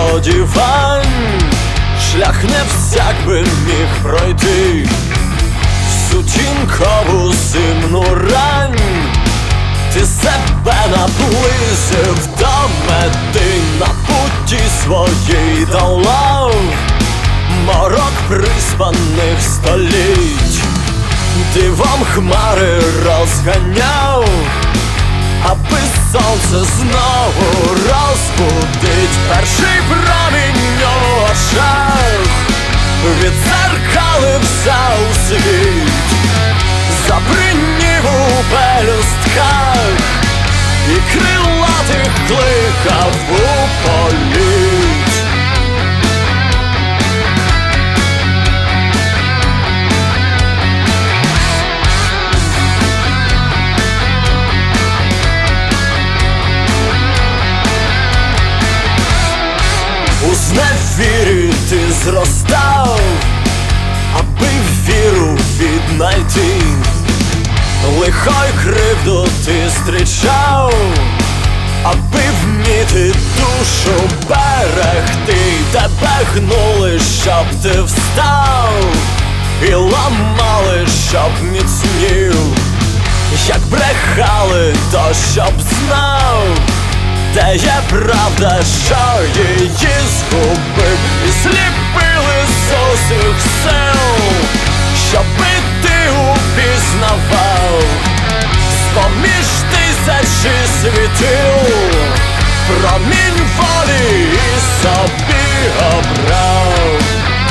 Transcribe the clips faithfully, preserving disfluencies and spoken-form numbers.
сподівань, шлях не всяк би міг пройти в сутінкову зимну рань. Ти себе наблизив до мети, на путі своїй долав морок приспаних століть, дивом хмари розганяв, аби сонце знову розбудить перший промінь у очах, відзеркалився у світ, забринів у пелюстках і крилатих кликав у політ. У зневірі ти зростав, аби віру віднайти, лихо й кривду ти зустрічав, аби вміти душу берегти. Тебе гнули, щоб ти встав, і ламали, щоб міцнів. Як брехали, то щоб знав, де є правда, що її згубив, і сліпили з усіх сил, щоби ти упізнавав з-поміж тисячі світил промінь волі і собі обрав.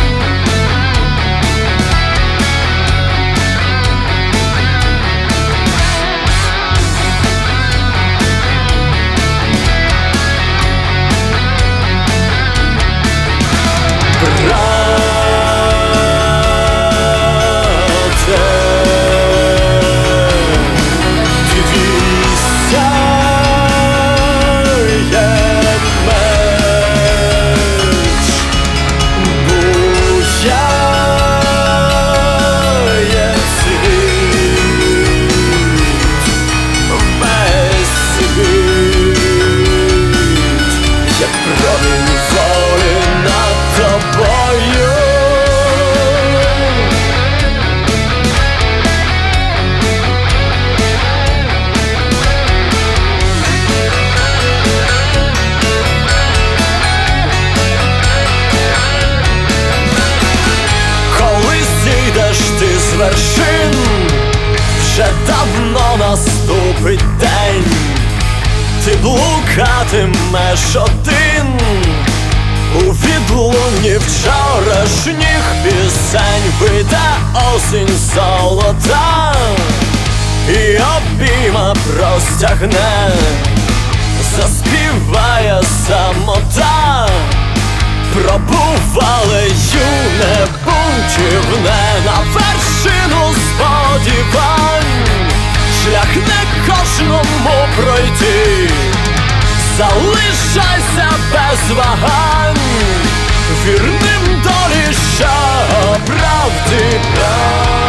Вершин вже давно наступить день, ти блукатимеш один у відлунні вчорашніх пісень. Вийде осінь золота і обійма простягне, заспіває самота, пробували юне бунтівне на вершину сподівань. Шлях не кожному пройти, залишайся без вагань, вірним долі, що правди брав.